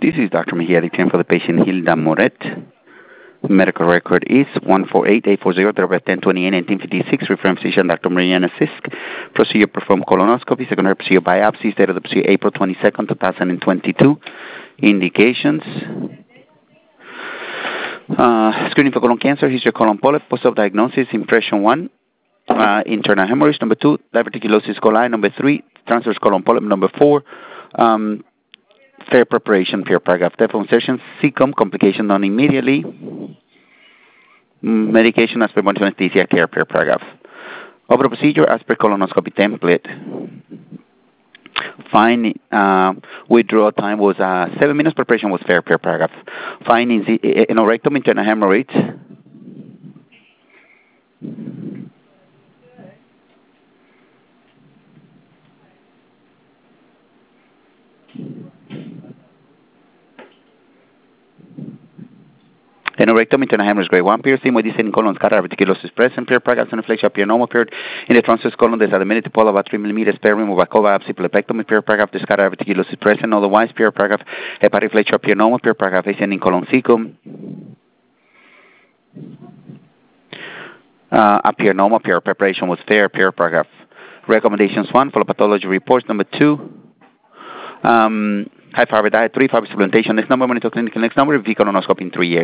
This is Dr. Mejia, return for the patient Hilda Moret. Medical record is 148-840-1028-1956. Referring physician Dr. Mariana Sisk. Procedure performed colonoscopy. Secondary procedure biopsy. Date of the procedure April 22nd, 2022. Indications. Screening for colon cancer. History of colon polyp. Post-op diagnosis. Impression 1. Internal hemorrhage. Number 2. Diverticulosis coli. Number 3. Transverse colon polyp. Number 4. Fair preparation, fair paragraph. Telephone session, CCOM, complication done immediately. Medication as per monitoring anesthesia care, fair paragraph. Over procedure as per colonoscopy template. Fine, withdrawal time was 7 minutes. Preparation was fair, fair paragraph. Findings, rectum, internal hemorrhage. Rectum, internal hemorrhage grade 1 piercing with descending colon scatter diverticulosis present, fair paragraph, sonoflexia, pionoma appeared in the transverse colon. There's a minute to pull about 3 millimeters, spare removal by biopsy, plepectomy, fair paragraph, the scatter diverticulosis present, otherwise, fair paragraph, hepatiflexia, pionoma, fair paragraph, ascending colon cecum. A pionoma, fair preparation was fair, fair paragraph. Recommendations 1, follow pathology reports. Number 2, high fiber diet. 3, fiber supplementation. Next number, monitor clinical. Next number, V colonoscopy in 3 years.